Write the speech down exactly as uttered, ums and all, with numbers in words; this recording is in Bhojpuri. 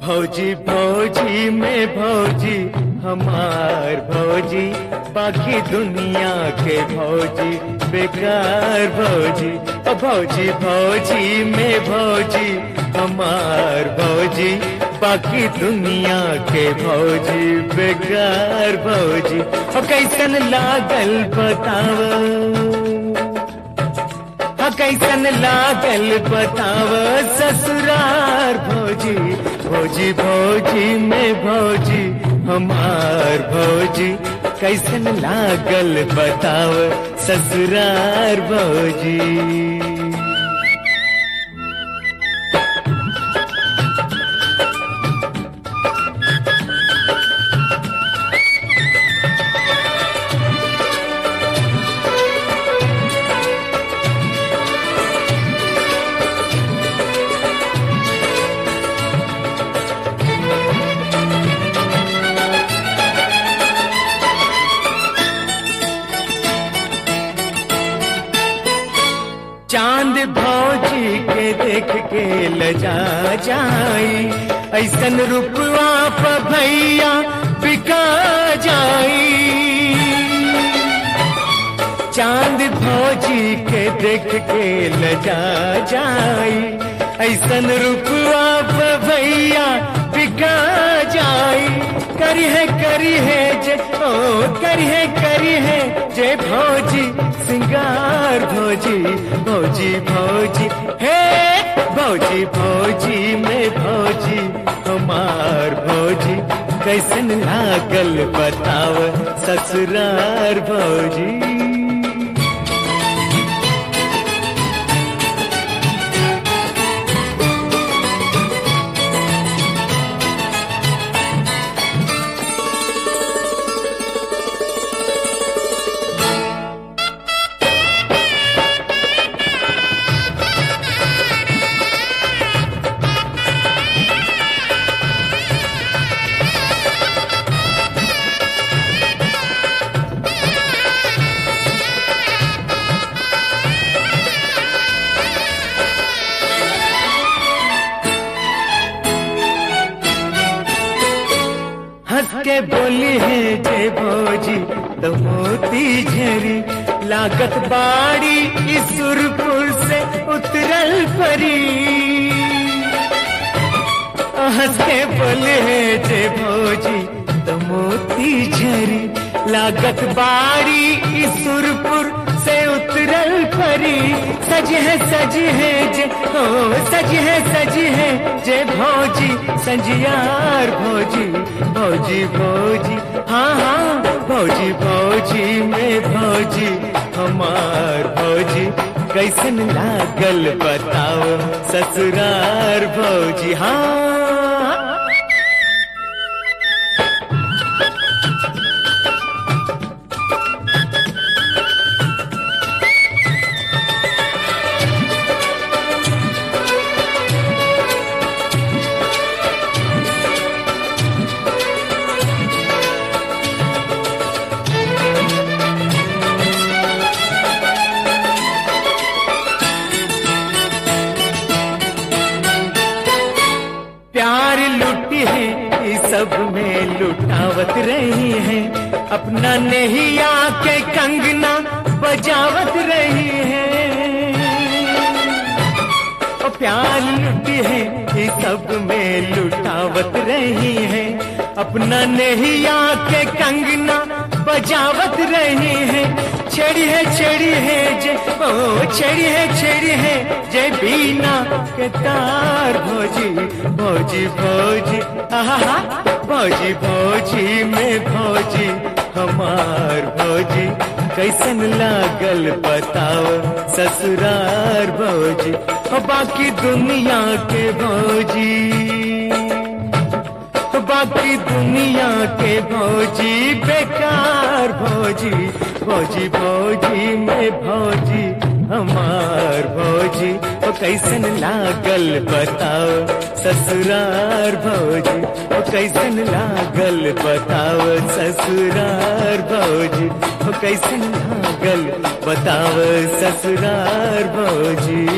भौजी भौजी में भौजी हमार भौजी, बाकी दुनिया के भौजी बेकार भौजी। ओ भौजी भौजी में भौजी हमार भौजी, बाकी दुनिया के भौजी बेकार भौजी। ओ कैसन लागल बताव, कैसन लागल बताव ससुरार भौजी। भौजी भौजी में भौजी हमार भौजी, कैसन लागल बताव ससुरार भौजी। चांद भौजी के देख के लजा जाई, ऐसन रुपवा प भैया बिका जाई। चांद भौजी के देख के लजा जाई, ऐसन रुपवा प भैया बिका जाई। करी है करी है जे ओ करी है करी है जे भौजी सिंगार भौजी। भौजी भौजी हे भौजी भौजी में भौजी हमार भौजी, कैसन लागल बताव ससुरार भौजी। हंस के बोली है जे भौजी तो मोती झरी, लागत बाड़ी ईसुरपुर से उतरल परी। हंस के बोली है जे भौजी तो मोती झरी, लागत बाड़ी ईसुरपुर से उतरल परी। सज है सज है जे हो सज है सज है जे भौजी संजियार भौजी। भौजी भौजी हाँ हाँ भौजी भौजी में भौजी हमार भौजी, कैसन लागल बताओ ससुरार भौजी। हाँ प्यार लुटी है सब में लुटावत रही है, अपना नहीं आके कंगना बजावत रही है। ओ प्यार लुटी है सब में लुटावत रही है, अपना नहीं आके कंगना बजावत रही है। छेड़ी है छेड़ी है जे ओ छेड़ी है छेड़ी है जे बीना के तार भौजी। भौजी भौजी आहा भौजी भौजी में भौजी हमार भौजी, कैसन लागल बताओ ससुरार भौजी। बाकी दुनिया के भौजी, बाकी दुनिया के भौजी बेकार भौजी। भौजी भौजी में भौजी हमार भौजी, ओ कैसन लागल बताओ ससुरार भौजी। ओ कैसन लागल बताओ ससुरार भौजी। ओ कैसन लागल बताओ ससुरार भौजी।